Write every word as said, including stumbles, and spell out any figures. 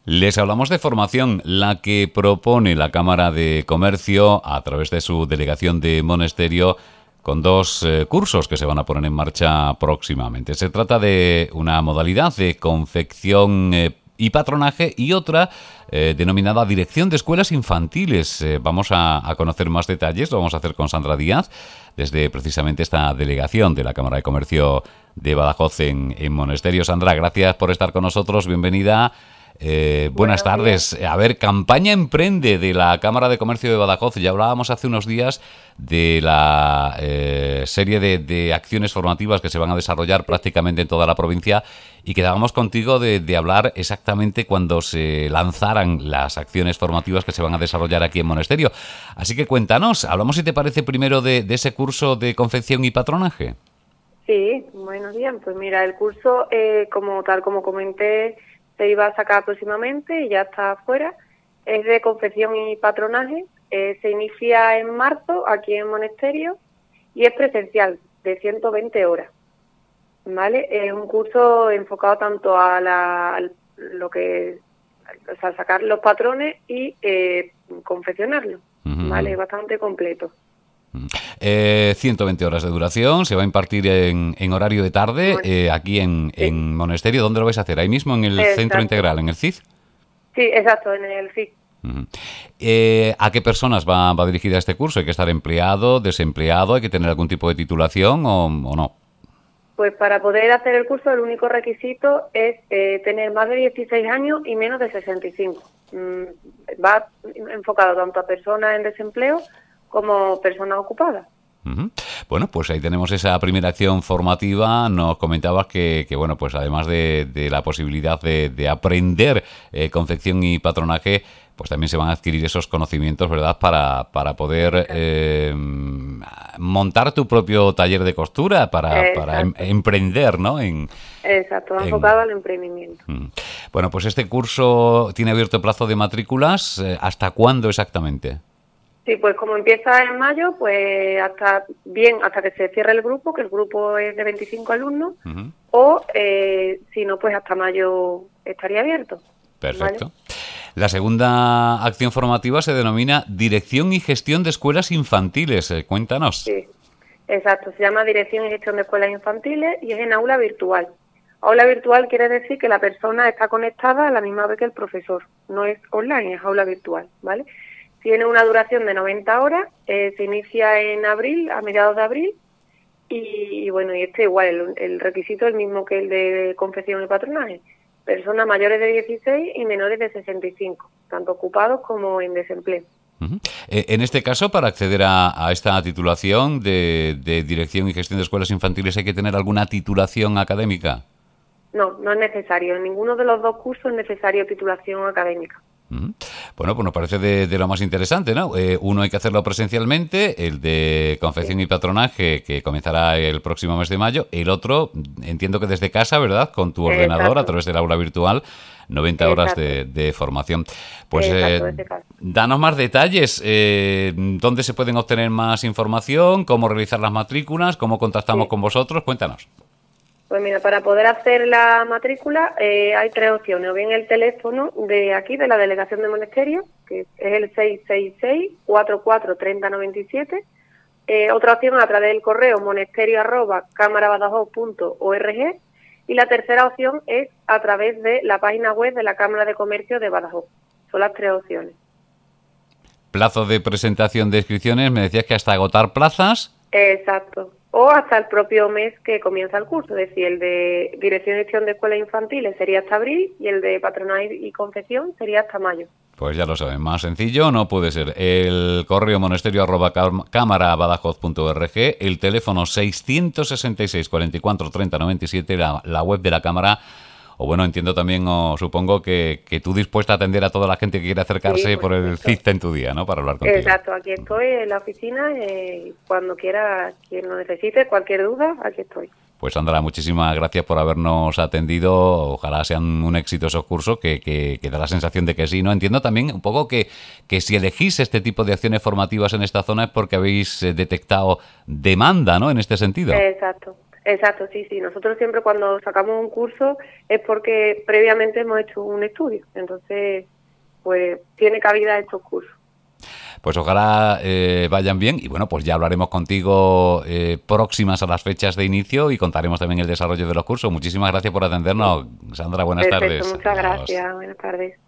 Les hablamos de formación, la que propone la Cámara de Comercio a través de su delegación de Monesterio con dos eh, cursos que se van a poner en marcha próximamente. Se trata de una modalidad de confección eh, y patronaje y otra eh, denominada Dirección de Escuelas Infantiles. Eh, vamos a, a conocer más detalles, lo vamos a hacer con Sandra Díaz, desde precisamente esta delegación de la Cámara de Comercio de Badajoz en, en Monesterio. Sandra, gracias por estar con nosotros, bienvenida. Eh, buenas bueno, tardes. Bien. A ver, campaña Emprende de la Cámara de Comercio de Badajoz. Ya hablábamos hace unos días de la eh, serie de, de acciones formativas que se van a desarrollar prácticamente en toda la provincia y quedábamos contigo de, de hablar exactamente cuando se lanzaran las acciones formativas que se van a desarrollar aquí en Monesterio. Así que cuéntanos, hablamos si te parece primero de, de ese curso de confección y patronaje. Sí, buenos días. Pues mira, el curso, eh, como tal como comenté, se iba a sacar próximamente y ya está afuera. Es de confección y patronaje. Eh, se inicia en marzo aquí en Monesterio y es presencial de ciento veinte horas. ¿Vale? Es un curso enfocado tanto a, la, a lo que, o sea, sacar los patrones y eh, confeccionarlos. Uh-huh. ¿Vale? Es bastante completo. Eh, ciento veinte horas de duración, se va a impartir en, en horario de tarde, bueno, eh, aquí en, sí. en Monesterio. ¿Dónde lo vais a hacer? ¿Ahí mismo en el exacto. Centro Integral, en el C I D? Sí, exacto, en el C I D. Uh-huh. Eh, ¿A qué personas va, va dirigida este curso? ¿Hay que estar empleado, desempleado? ¿Hay que tener algún tipo de titulación o, o no? Pues para poder hacer el curso el único requisito es eh, tener más de dieciséis años y menos de sesenta y cinco. Mm, va enfocado tanto a personas en desempleo como personas ocupadas. Uh-huh. Bueno, pues ahí tenemos esa primera acción formativa. Nos comentabas que, que bueno, pues además de, de la posibilidad de, de aprender eh, confección y patronaje, pues también se van a adquirir esos conocimientos, ¿verdad?, para, para poder eh, montar tu propio taller de costura, para, para em, emprender, ¿no? En, Exacto, enfocado en, al emprendimiento. Uh-huh. Bueno, pues este curso tiene abierto plazo de matrículas. ¿Hasta cuándo exactamente? Sí, pues como empieza en mayo, pues hasta bien hasta que se cierre el grupo, que el grupo es de veinticinco alumnos, uh-huh. o eh, si no, pues hasta mayo estaría abierto. Perfecto. ¿Vale? La segunda acción formativa se denomina Dirección y Gestión de Escuelas Infantiles. Eh, cuéntanos. Sí, exacto. Se llama Dirección y Gestión de Escuelas Infantiles y es en aula virtual. Aula virtual quiere decir que la persona está conectada a la misma vez que el profesor. No es online, es aula virtual, ¿vale? Tiene una duración de noventa horas, eh, se inicia en abril, a mediados de abril, y, y bueno, y este igual, el, el requisito es el mismo que el de confección y patronaje. Personas mayores de dieciséis y menores de sesenta y cinco, tanto ocupados como en desempleo. Uh-huh. Eh, en este caso, para acceder a, a esta titulación de, de Dirección y Gestión de Escuelas Infantiles, ¿hay que tener alguna titulación académica? No, no es necesario. En ninguno de los dos cursos es necesario titulación académica. Uh-huh. Bueno, pues nos parece de, de lo más interesante, ¿no? Eh, uno hay que hacerlo presencialmente, el de confección sí. y patronaje, que comenzará el próximo mes de mayo. El otro, entiendo que desde casa, ¿verdad? Con tu ordenador, exacto. a través del aula virtual, noventa exacto. horas de, de formación. Pues exacto, eh, danos más detalles. Eh, ¿Dónde se pueden obtener más información? ¿Cómo realizar las matrículas? ¿Cómo contactamos sí. con vosotros? Cuéntanos. Pues mira, para poder hacer la matrícula eh, hay tres opciones. O bien el teléfono de aquí, de la Delegación de Monesterio, que es el seis seis seis, cuatro cuatro tres cero nueve siete. Eh, otra opción a través del correo monesterio arroba cámarabadajoz punto org. Y la tercera opción es a través de la página web de la Cámara de Comercio de Badajoz. Son las tres opciones. Plazo de presentación de inscripciones, me decías que hasta agotar plazas. Exacto. O hasta el propio mes que comienza el curso, es decir, el de Dirección y Gestión de Escuelas Infantiles sería hasta abril y el de Patronaje y Confección sería hasta mayo. Pues ya lo saben, más sencillo no puede ser. El correo monesterio arroba cámarabadajoz punto org, el teléfono seiscientos sesenta y seis, cuarenta y cuatro, treinta, noventa y siete, la, la web de la Cámara. O bueno, entiendo también, o supongo que, que tú dispuesta a atender a toda la gente que quiere acercarse sí, por el C I T en tu día, ¿no? Para hablar contigo. Exacto, aquí estoy en la oficina, eh, cuando quiera, quien lo necesite, cualquier duda, aquí estoy. Pues Sandra, muchísimas gracias por habernos atendido. Ojalá sean un éxito esos cursos, que, que, que da la sensación de que sí, ¿no? Entiendo también un poco que, que si elegís este tipo de acciones formativas en esta zona es porque habéis detectado demanda, ¿no? En este sentido. Exacto. Exacto, sí, sí. Nosotros siempre cuando sacamos un curso es porque previamente hemos hecho un estudio. Entonces, pues tiene cabida estos cursos. Pues ojalá eh, vayan bien y bueno, pues ya hablaremos contigo eh, próximas a las fechas de inicio y contaremos también el desarrollo de los cursos. Muchísimas gracias por atendernos, Sandra. Buenas Perfecto, tardes. muchas Adiós. gracias. Buenas tardes.